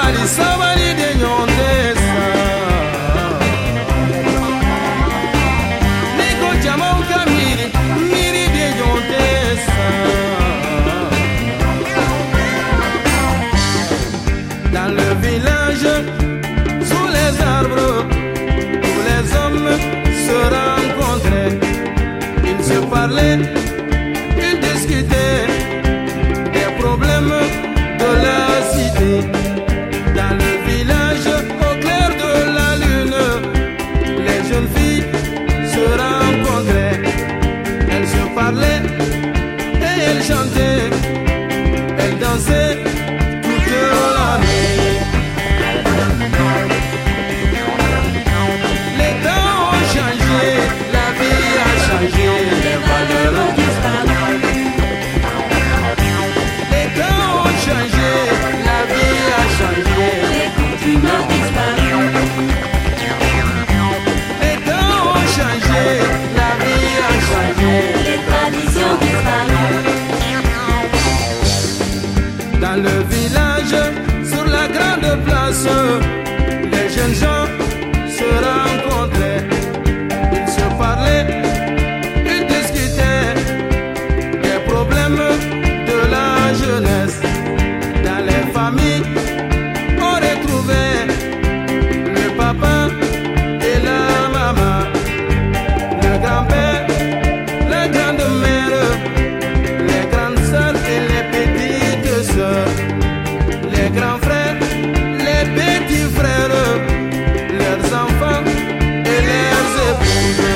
sabali de nyondesa Niko jamauka miri de nyondesa Dans le village, sous les arbres, où les hommes se rencontraient, ils se parlaient, ils discutaient des problèmes de la cité. Dans le village, au clair de la lune, les jeunes filles se rencontraient. Elles se parlaient et elles chantaient, elles dansaient toute la nuit. Les temps ont changé, la vie a changé, les valeurs ont disparu. Les temps ont changé, la vie a changé, les coutumes ont disparu. Les temps ont changé, la vie a changé, les traditions disparues. Dans le village, sur la grande place, les jeunes gens se rencontraient, ils se parlaient, ils discutaient des problèmes de la jeunesse. Dans les familles, on retrouvait le papa et la maman, le grand-père, la grande-mère, les grandes sœurs et les petites sœurs, les grands frères, les petits frères, leurs enfants et leurs épouses.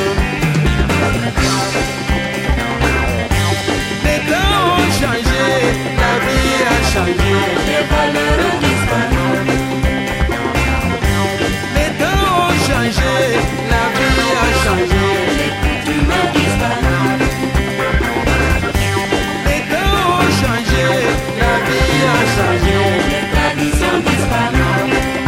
Les temps ont changé, la vie a changé, les valeurs ont disparu. Les temps ont changé, la vie a changé, les coutumes ont disparu. Les temps ont changé, la vie a changé, les traditions disparues.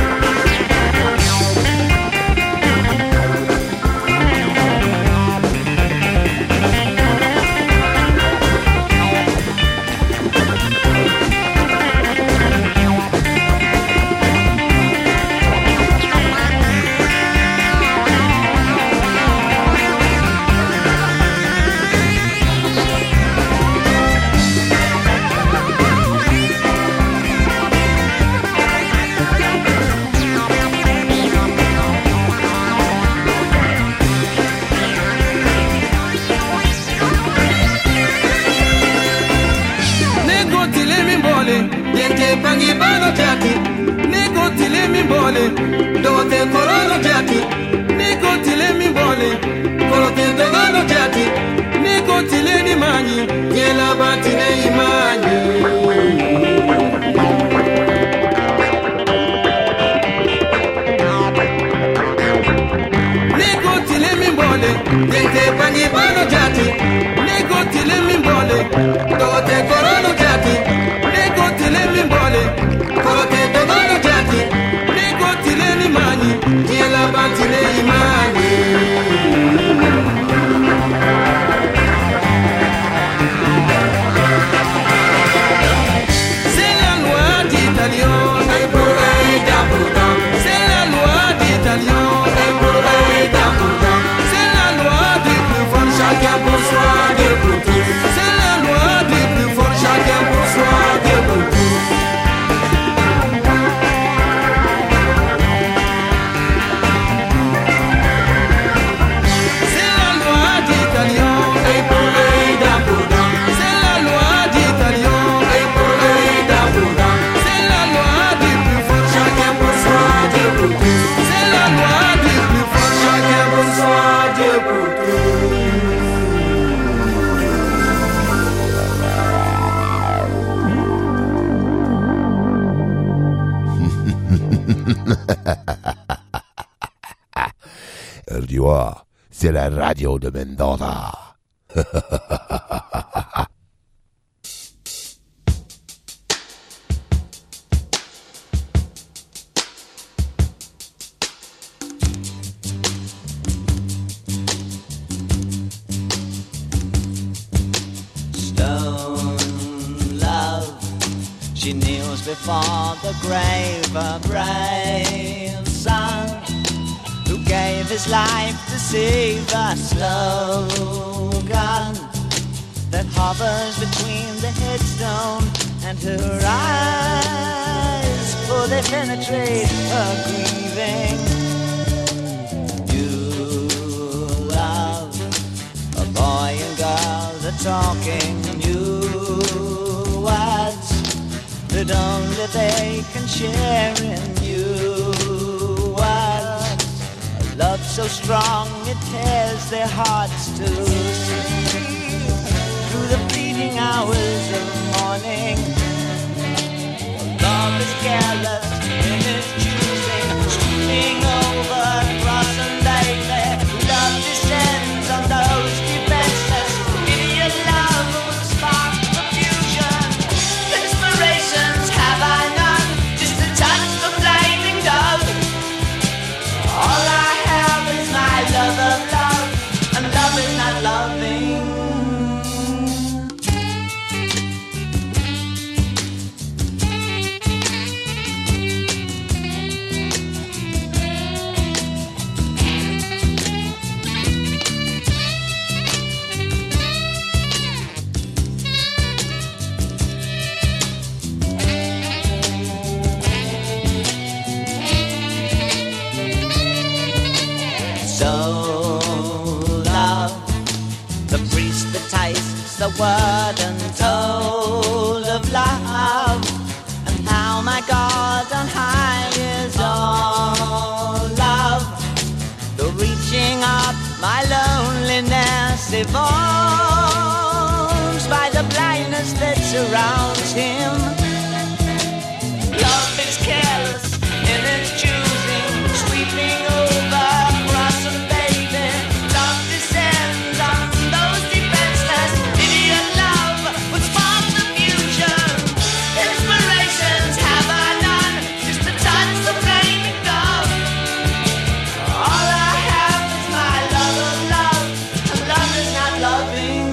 Dote korono jati, niko tile mi bole, korote dogano jati, niko tile ni mani, yela batine imani. Niko tile mi bole, yente pangi bano jati, niko tile mi bole, dote korono jati, niko tile mi bole, korote dogano jati. Imani, kiela batile imani. C'est la loi d'Italien, et pour eux d'important. C'est la loi d'Italien, et pour eux d'important. C'est la loi du plus fort, chacun pour soi, Dieu pour tous. C'est la loi du plus fort, chacun pour soi, Dieu pour tous. Radiwa, c'est la radio de Mendoza. Stone love, she kneels before the grave, a brave son who gave his life to save a slogan that hovers between the headstone and her eyes, for they penetrate her grieving. New love, a boy and girl, they're talking new words that only they can share in new words. A love so strong it tears their hearts to sleep through the fleeting hours of morning. Love is careless in its choosing, sweeping over cross and lately. Love descends on those defenseless. Idiot love will spark confusion. Inspirations have I none, just to touch the flaming dove. All I have is my love of love, and love is not loving. The word untold of love, and how my God on high is all love. The reaching up my loneliness evolves by the blindness that surrounds him. Love is careless in its choosing, sweeping over cross and baby. Love descends on those defenseless. Idiot love would spark the fusion. Inspirations have I none, just to touch the flaming dove. All I have is my love of love, and love is not loving.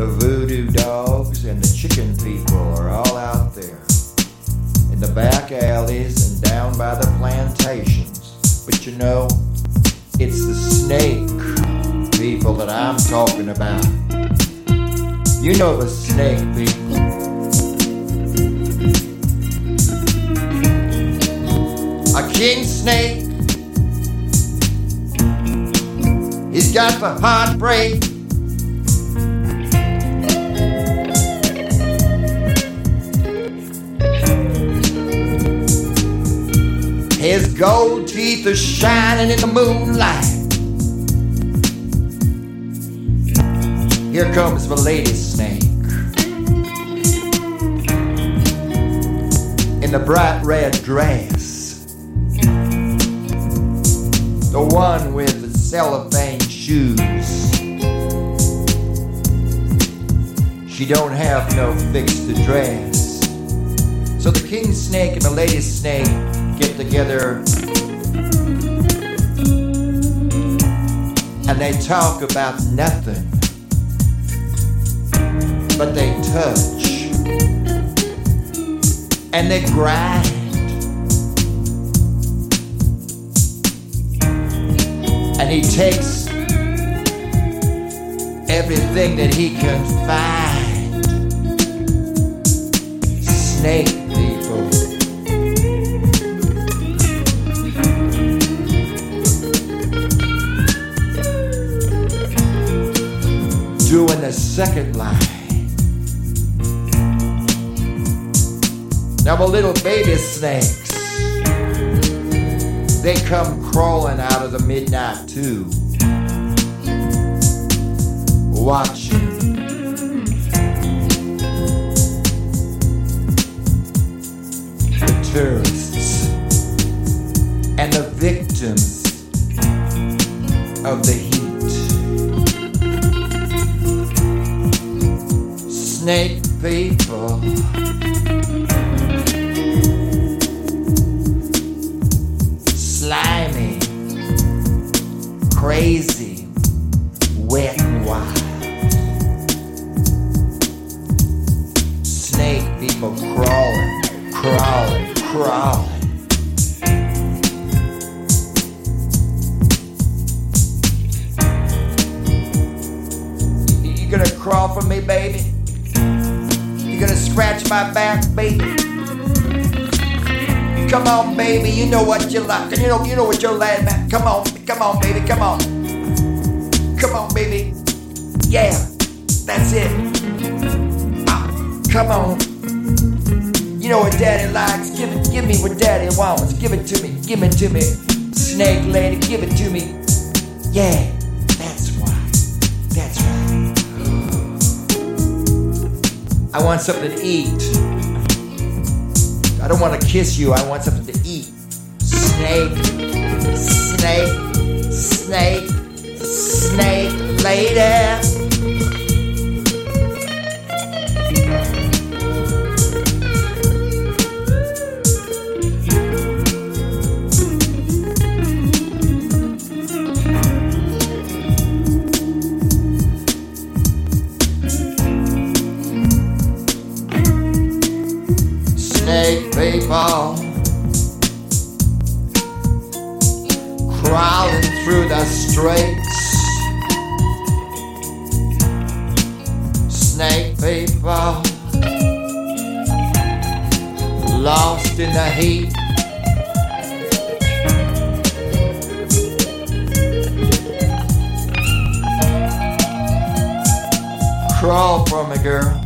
The voodoo dogs and the chicken people are all out there in the back alleys and down by the plantations. But you know, it's the snake people that I'm talking about. You know the snake people. A king snake, he's got the heartbreak. His gold teeth are shining in the moonlight. Here comes the lady snake in the bright red dress, the one with the cellophane shoes. She don't have no fixed address. So the king snake and the lady snake get together and they talk about nothing, but they touch and they grind and he takes everything that he can find. Snake people. Doing the second line. Now the little baby snakes, they come crawling out of the midnight too, watching. The tourists and the victims of the heat. Snake people. Slimy, crazy, wet and wild. Snake people crawling, crawling, crawling. You gonna crawl for me, baby? You gonna scratch my back, baby? Come on, baby, you know what you like, and you know what you're laughing at. Come on, baby, come on. Come on, baby. Yeah, that's it. Come on. You know what daddy likes. Give me what daddy wants. Give it to me. Snake lady, give it to me. Yeah, that's right. I want something to eat. I don't want to kiss you, I want something to eat. Snake, snake, snake, snake lady. Snake people crawling through the streets. Snake people lost in the heat. Crawl for me, girl.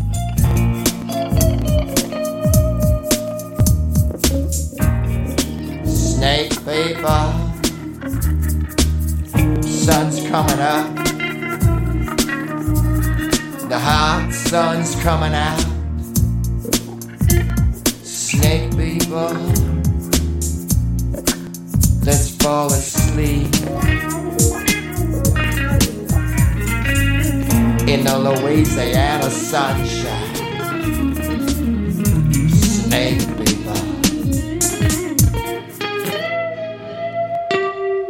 Snake people, sun's coming up, the hot sun's coming out. Snake people, let's fall asleep in the Louisiana sunshine. Snake people,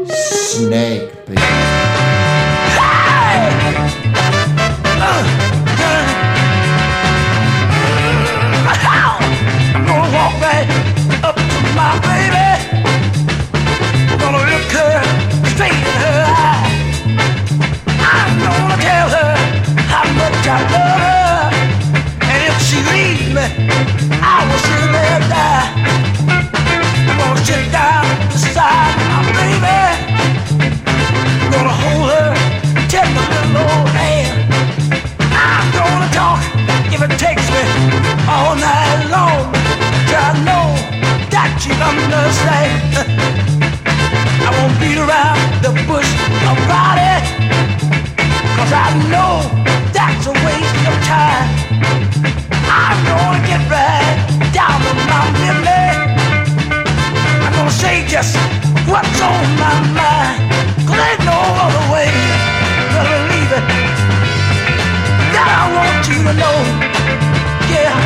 snake people. Hey! understand. I won't beat around the bush about it, 'cause I know that's a waste of time. I'm gonna get right down to my business. I'm gonna say just what's on my mind, 'cause there's no other way to believe it. That I want you to know, yeah,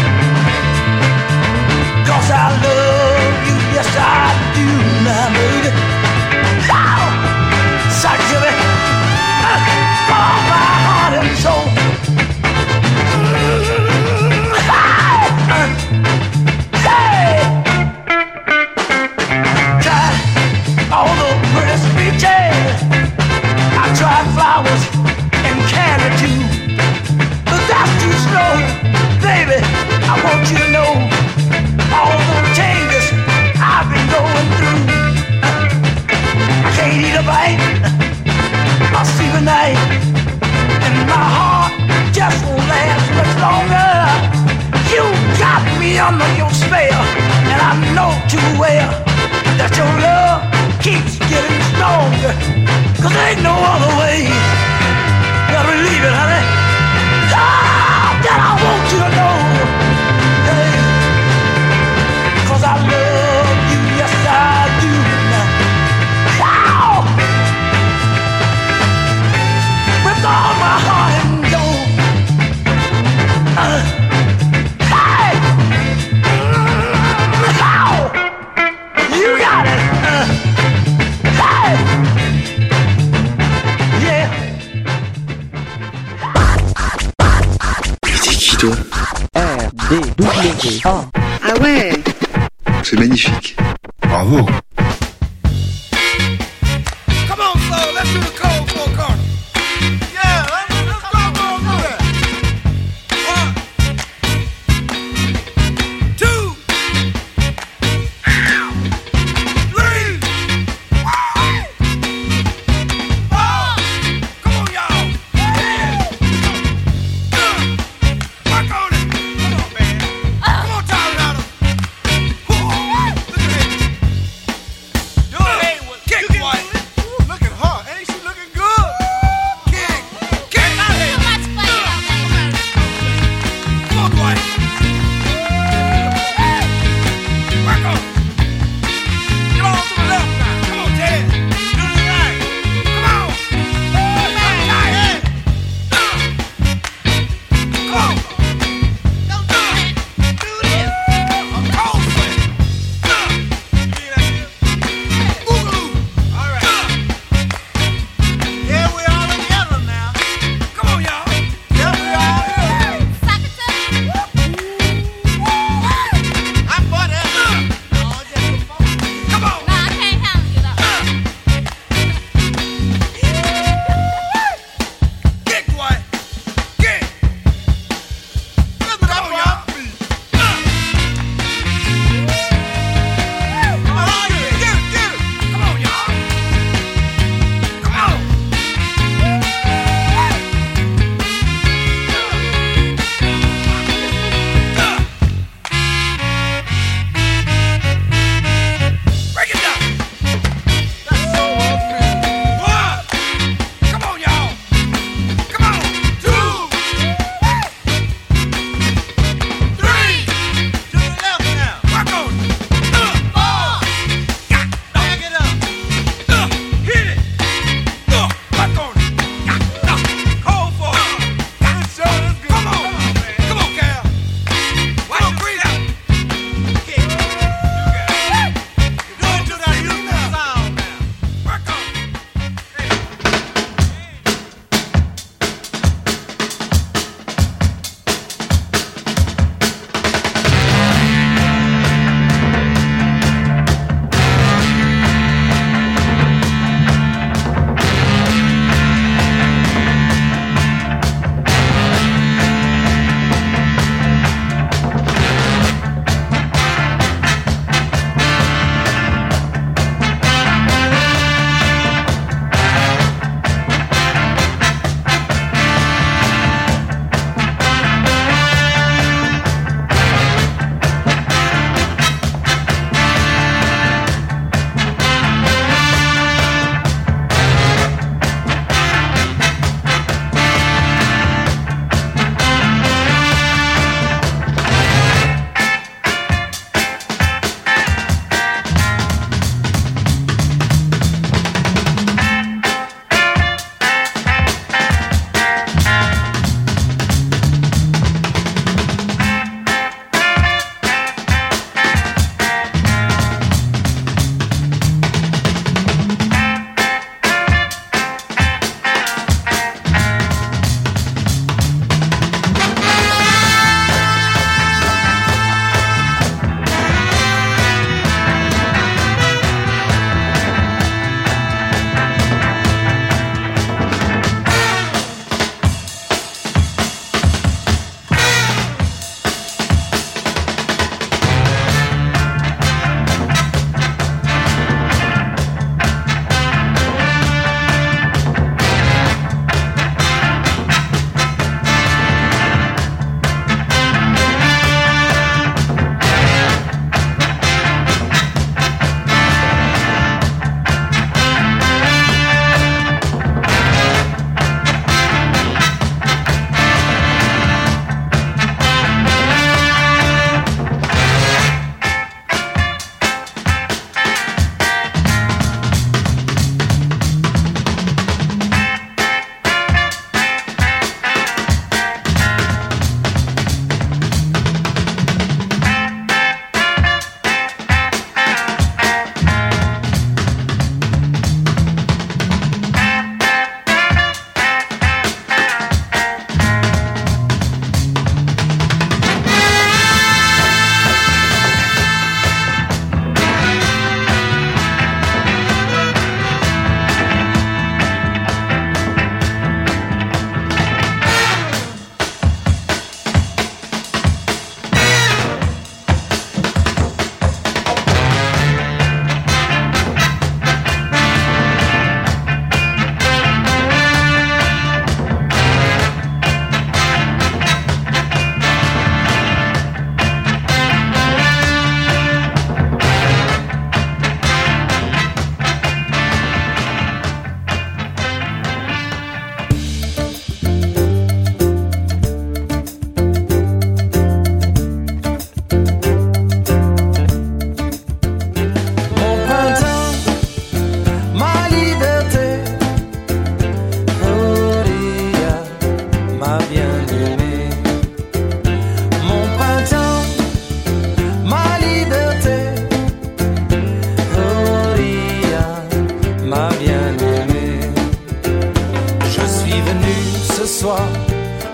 'cause I love you, yes I do, now baby. Oh, such a bit, for my heart and soul. Hey, tried all the pretty speeches, I tried flowers and candy too, but that's too slow, baby. I want you to know all the changes I've been going through. I can't eat a bite, I'll sleep at night, and my heart just won't last much longer. You got me under your spell, and I know too well that your love keeps getting stronger, 'cause there ain't no other way. Gotta believe it, honey. Oh, that I want you to know, hey, 'cause I love you, yes I do now. Oh, with all my heart and soul. Hey, oh, you got it. Hey, yeah. C'est qui toi? RDWA. Ah ouais. C'est magnifique. Bravo. Come on, soul, let's do the cold four corner. Yeah, let's go do that. 1, 2, 3, 4. Come on, y'all. Yeah. Work on it. Come on, man. Come on, Tyler. Look at it.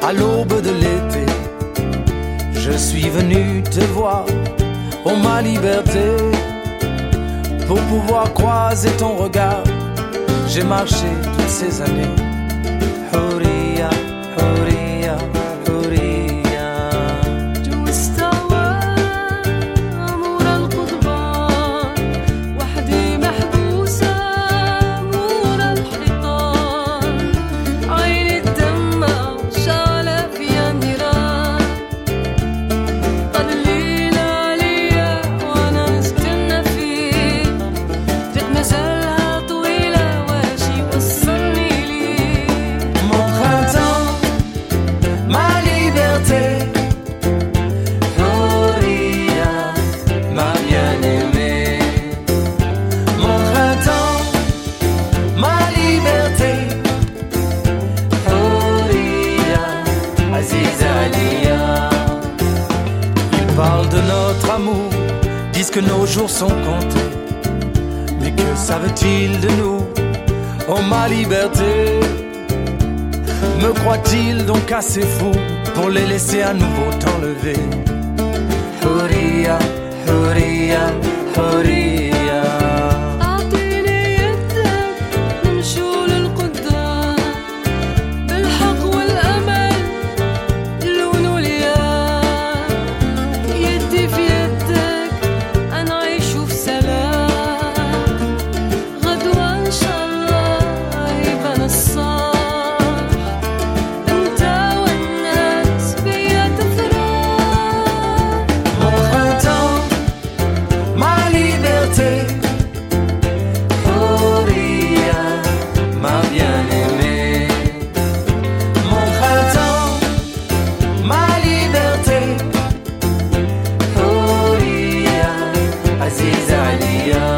à l'aube de l'été, je suis venu te voir, oh ma liberté. Pour pouvoir croiser ton regard, j'ai marché toutes ces années. Huria, Huria, Huria. واستوى أمور القضبان وحدي محبوسة أمور الحيطان عيني الدمع شعلة فيها النيران قليل عليا وأنا نستنى فيه طريق مازالها طويلة واش يوصلني ليه. Mon printemps, ma liberté, Huria, ma bien-aimée. Mon printemps, ma liberté, Huria, Aziza Alia. Ils parlent de notre amour, disent que nos jours sont comptés. Mais que savent-ils de nous, oh ma liberté? Me croit-il donc assez fou pour les laisser à nouveau t'enlever? Huria, Huria, Huria. أعطيني يدك نمشوا للقدام بالحق والأمل اللون والياء يدي في يدك أنعيش في سلام غدوة إن شاء الله يبان الصح أنت والناس بيا تفرح. Mon printemps, ma liberté, Huria, ma bien-aimée. Mon printemps, ma liberté, Huria, Aziza Alia.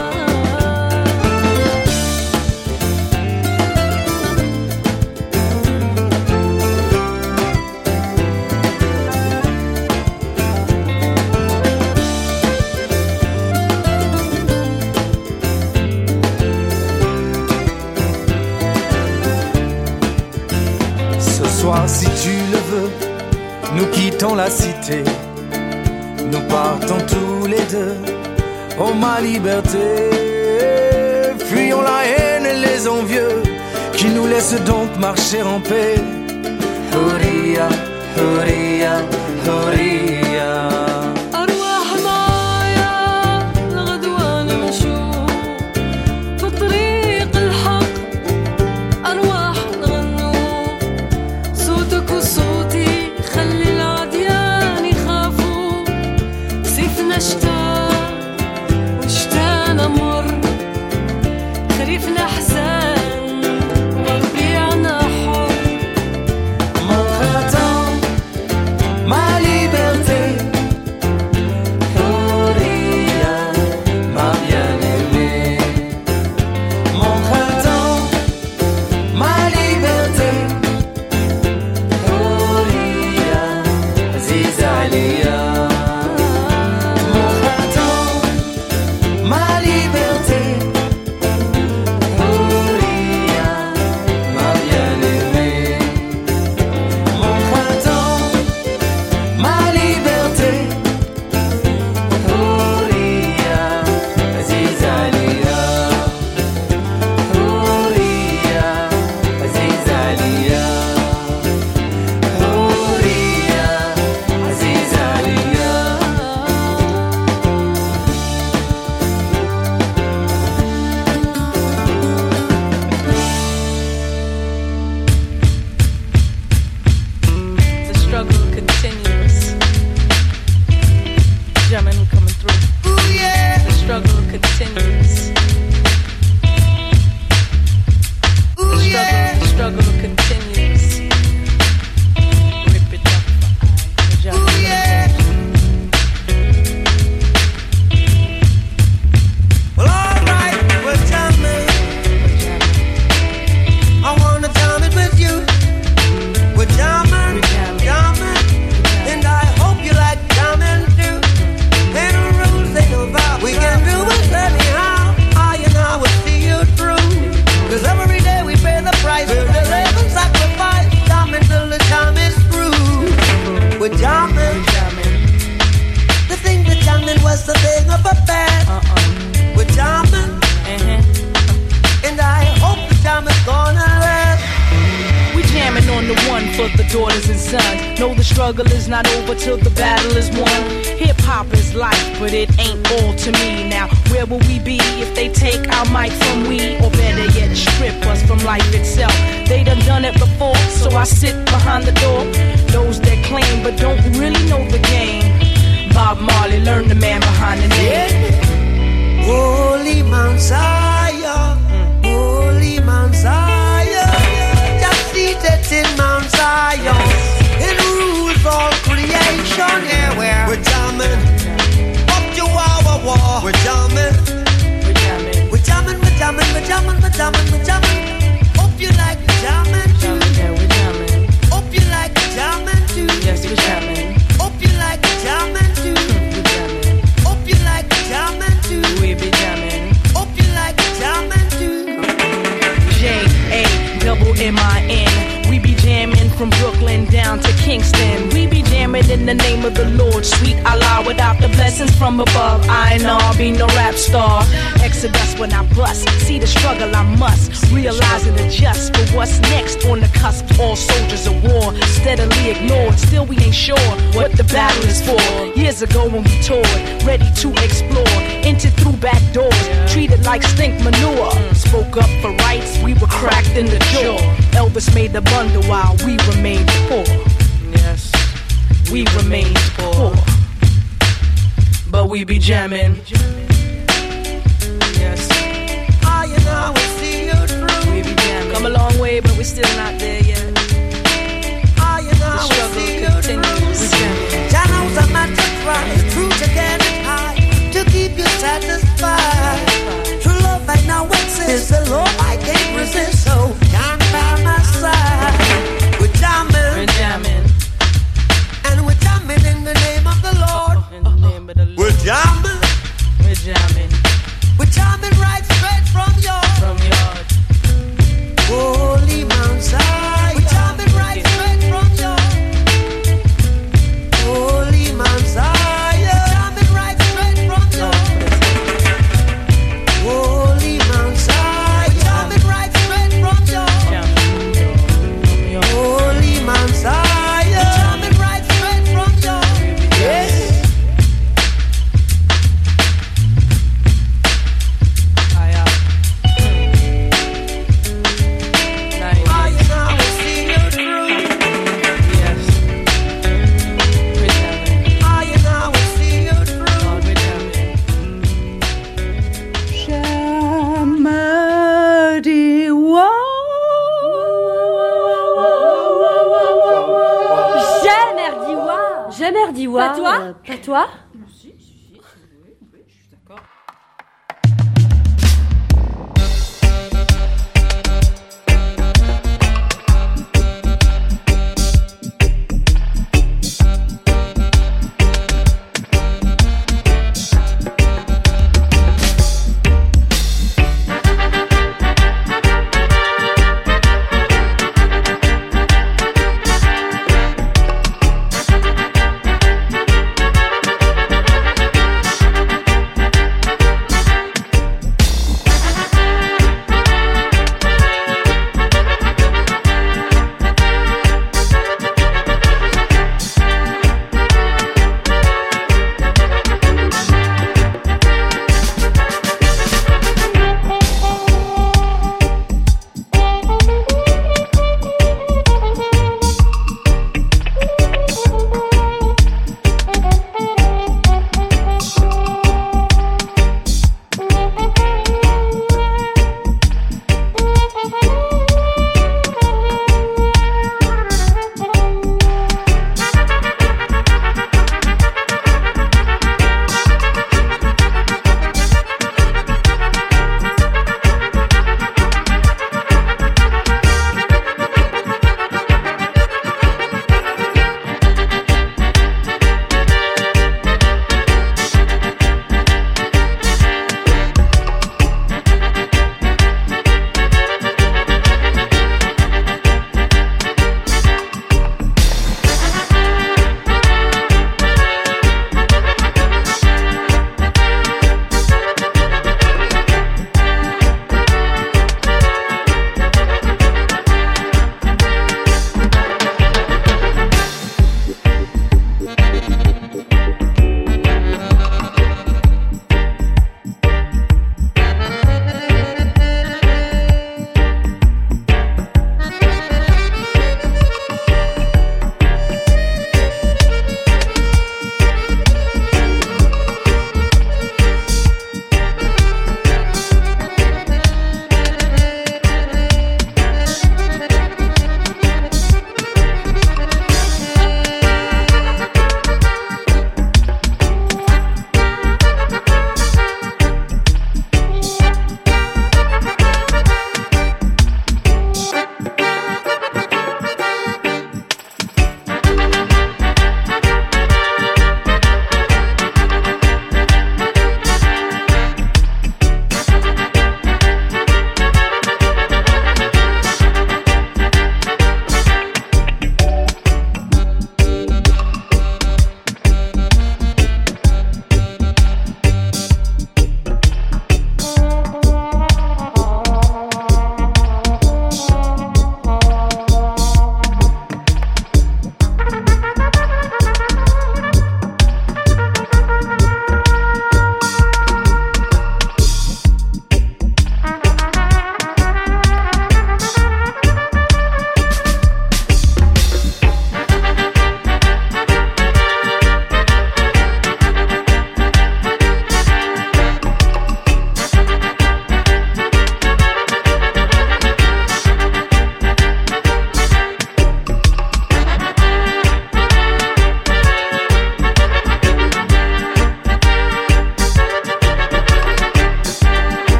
Ce soir, si tu le veux, nous quittons la cité. Nous partons tous les deux, oh ma liberté. Fuyons la haine et les envieux qui nous laissent donc marcher en paix. Huria, Huria, Huria. أرواح معايا الغدوة نمشوا في طريق الحق أرواح نغنوا صوتك وصوتي خلي العديان يخافوا صيفنا شتاء وشتانا مر خريفنا حزان وربيعنا حر. Mon printemps, ma liberté, Huria, ma bien-aimée. Mon printemps, ma liberté, Huria, Aziza Alia. Mon printemps, struggle is not over till the battle is won. Hip-hop is life, but it ain't all to me. Now, where will we be if they take our mic from we? Or better yet, strip us from life itself. They done it before, so I sit behind the door. Those that claim but don't really know the game. Bob Marley, learn the man behind the name. Holy Mount Zion, Holy Mount Zion, just seated in Mount Zion, it rules all creation. Yeah, we're jamming up to our war. We're jamming, we're jamming, we're jamming, we're jamming, we're jamming, we're jamming, we're jamming. Hope you like the jamming too. Yeah, we're jamming. Hope you like the jamming too. Yes, we're jamming. Hope you like the jamming too. We're jamming. Hope you like the jamming too. We be jamming. Hope you like the jamming too. J-A-double-M-I-N. We be jamming from Brooklyn down to Kingston. We be jamming in the name of the Lord. Sweet Allah, without the blessings from above, I know I'll be no rap star. Exodus when I bust. See the struggle I must. Realize and adjust for what's next on the cusp. All soldiers of war, steadily ignored. Still we ain't sure what the battle is for. Years ago when we toured, ready to explore. Entered through back doors, treated like stink manure. Spoke up for rights, we were cracked in the jaw. Elvis made the bundle while we remained poor. Yes, we remained poor. But we be jamming. Yes, I and I will see you through. We be jamming. Come a long way, but we're still not there yet. I and I will see you through. We jamming. Jah knows I'm at the price. True to get it high, to keep you satisfied. True love right now exists. The Lord I can't resist, so can't by my side. We're jamming. We're jamming. And we're jamming in the name of the Lord. In the name of the Lord. We're jamming. We're jamming. We're jamming right straight from yours. From yours. Holy Mount Zion. We're jamming right straight from yours. Holy Mount Zion. We're jamming right straight from yours. Holy Mount Zion. We're jamming right straight from yours. Holy Mount Zion. We're jamming right straight from yours. Yes. Pas toi? Pas toi?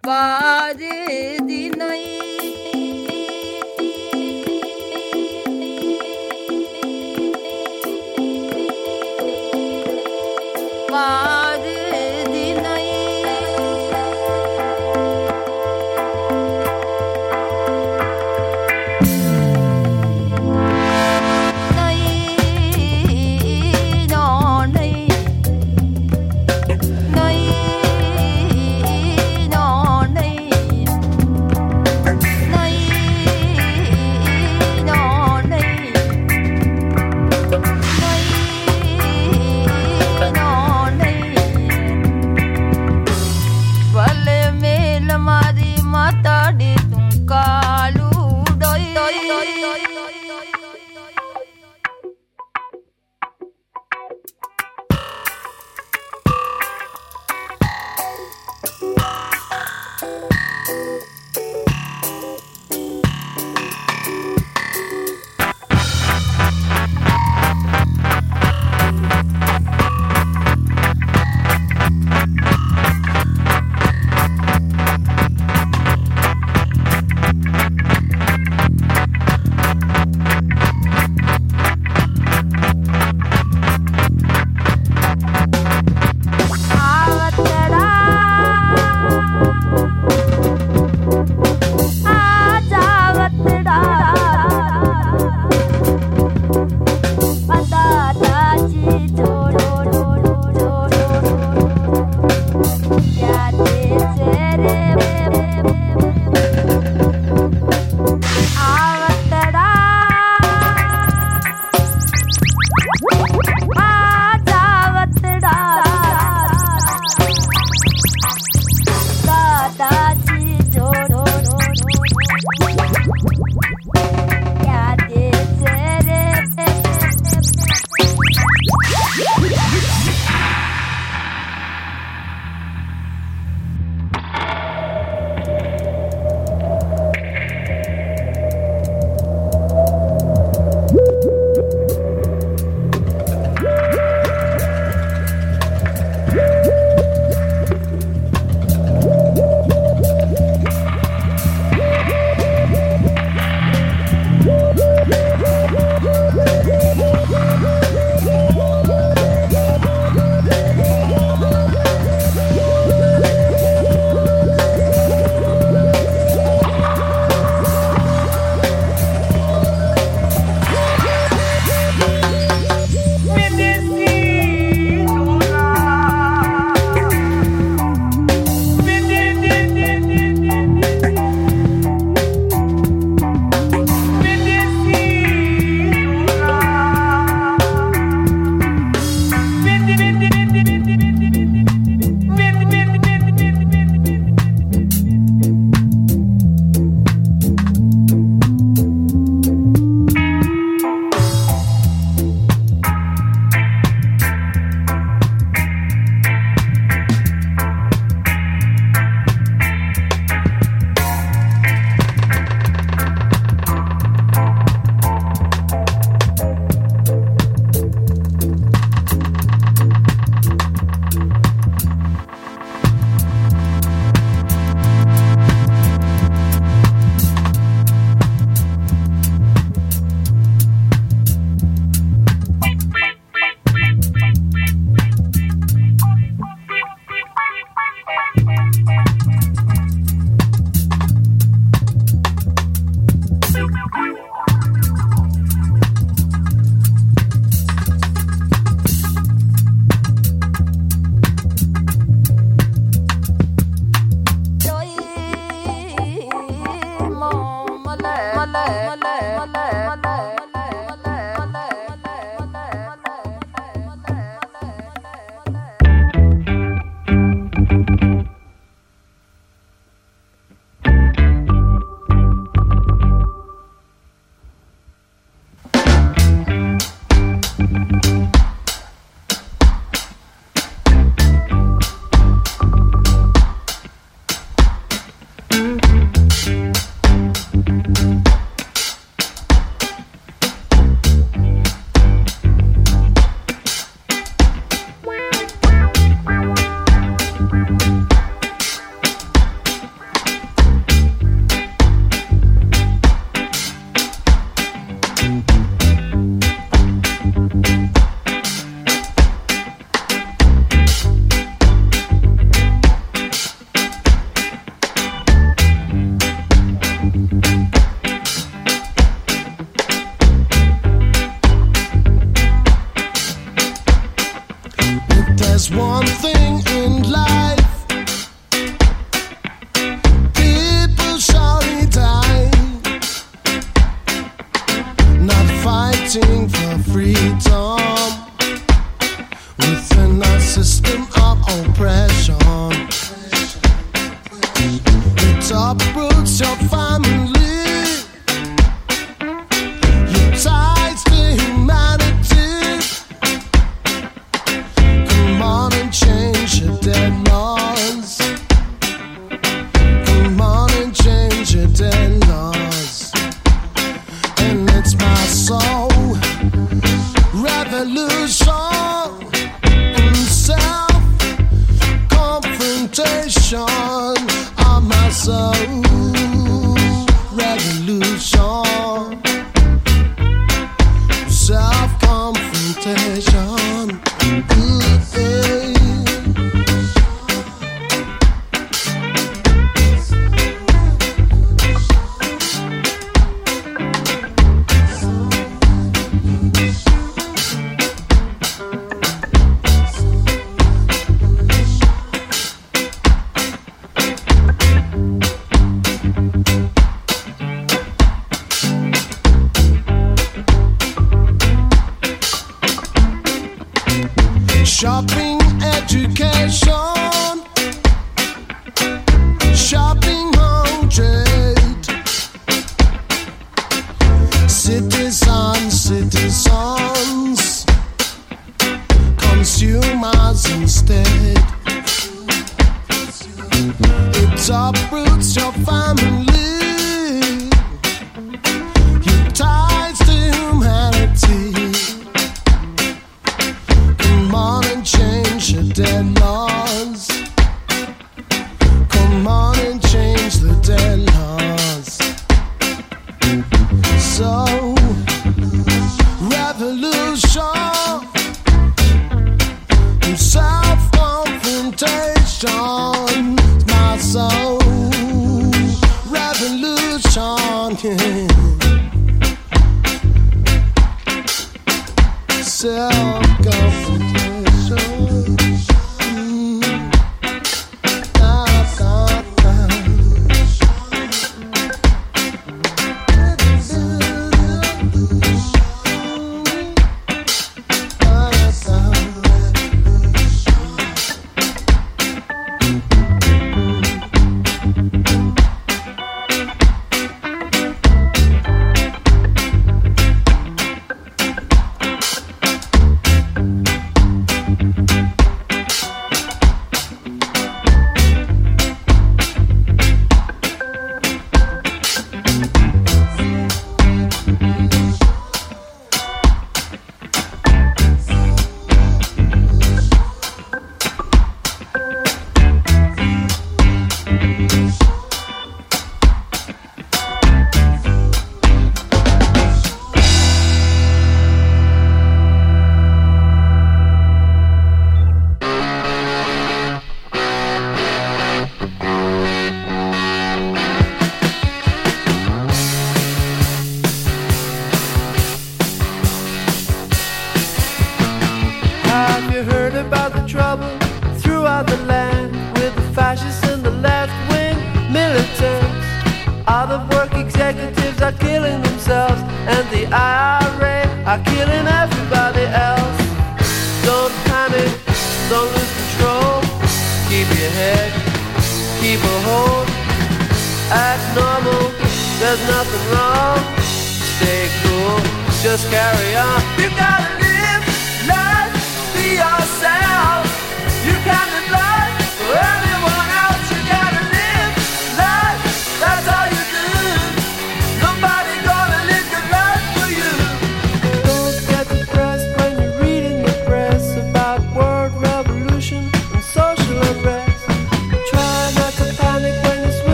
Nay one thing in life. People surely die, not fighting for freedom within a system of oppression. It uproots your family, your ties to humanity. Come on and change your dead laws. Come on and change your dead laws. And it's my soul revolution and self-confrontation of my soul revolution, self-confrontation. Shopping, education, shopping, home trade, citizens, consumers instead. It uproots your family, your ties to humanity. Come on and change your dead laws. Come on and change the dead laws. So, revolution and self-confrontation. My soul, revolution, yeah. Self-confrontation.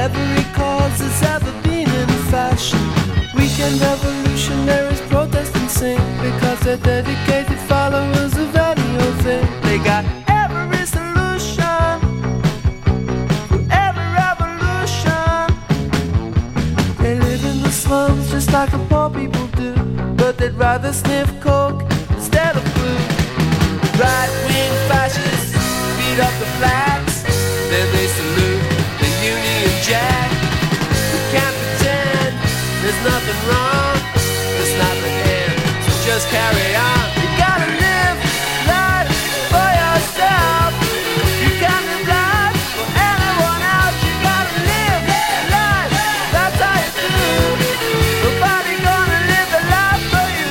every cause has ever been in fashion. Weekend revolutionaries protest and sing because they're dedicated followers of any old thing. They got every solution for every revolution. They live in the slums just like the poor people do, but they'd rather sniff coke instead of blue. Right-wing fascists beat up the flags, then they salute the Union Jack. We can't pretend there's nothing wrong, there's nothing in, so just carry on. You gotta live life for yourself. You can't live life for anyone else. You gotta live life, that's how you do. Nobody gonna live the life for you.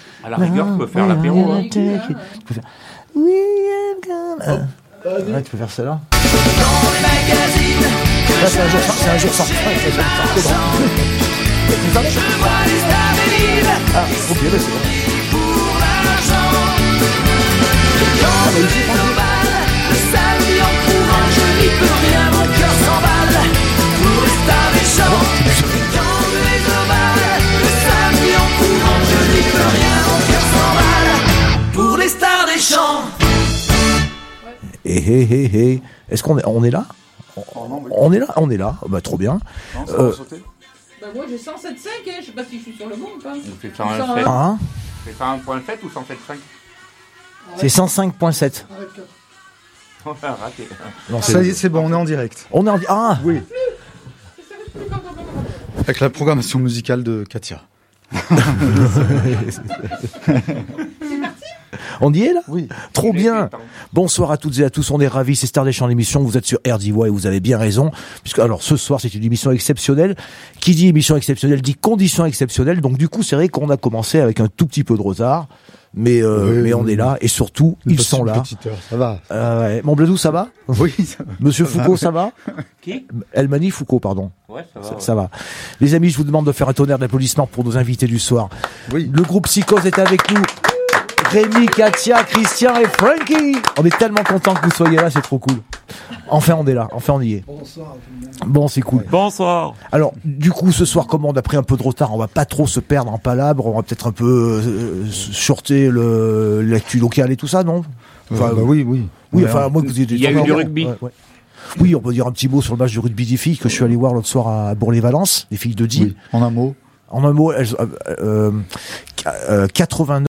À la rigueur, tu peux faire l'apéro. Hein. Tu peux faire... Ouais, tu peux faire celle-là. Là, c'est un jour sans fin. Ah, ok, bah c'est bon. Le samedi en courant, je n'y peux rien, mon cœur s'emballe. Pour les stars des champs, quand les ovales. Le samedi en courant, je n'y peux rien, mon cœur s'emballe. Pour les stars des champs. Hé. Est-ce qu'on est là? On est là. Bah, trop bien. Non, ça va sauter. Bah, moi j'ai 107.5, hein. Je sais pas si je suis sur le bon ou pas. C'est 101.7 Hein? C'est 101.7 ou 107.5? C'est 105.7. On va rater. Non, ça y est, c'est bon, on est en direct. On est en direct. Ah oui. Avec la programmation musicale de Katia. On y est là? Oui. Trop bien. Bonsoir à toutes et à tous, on est ravis, c'est Stars des Champs l'émission, vous êtes sur RDY et vous avez bien raison, puisque alors ce soir c'est une émission exceptionnelle, qui dit émission exceptionnelle dit conditions exceptionnelles, donc du coup c'est vrai qu'on a commencé avec un tout petit peu de retard, mais on est là, et surtout ils sont là. Petite heure, ça va. Ouais. Mon Bledou, ça va? Oui, ça va. Monsieur Foucault, ça va? Qui? Elmani Foucault, pardon. Ouais, ça va. Ça va. Les amis, je vous demande de faire un tonnerre d'applaudissements pour nos invités du soir. Oui. Le groupe Psychose est avec nous. Rémi, Katia, Christian et Frankie. On est tellement contents que vous soyez là, c'est trop cool. Enfin, on est là. Enfin, on y est. Bonsoir. Bon, c'est cool. Bonsoir. Alors, du coup, ce soir, comme on a pris un peu de retard, on va pas trop se perdre en palabres. On va peut-être un peu shorter l'actu locale et tout ça, non? Enfin, oui. Oui, enfin, moi, vous il y a eu du rugby. Ouais. Oui, on peut dire un petit mot sur le match de rugby des filles que je suis allé voir l'autre soir à Bourg-les-Valence, les filles de Die. Oui. En un mot, 89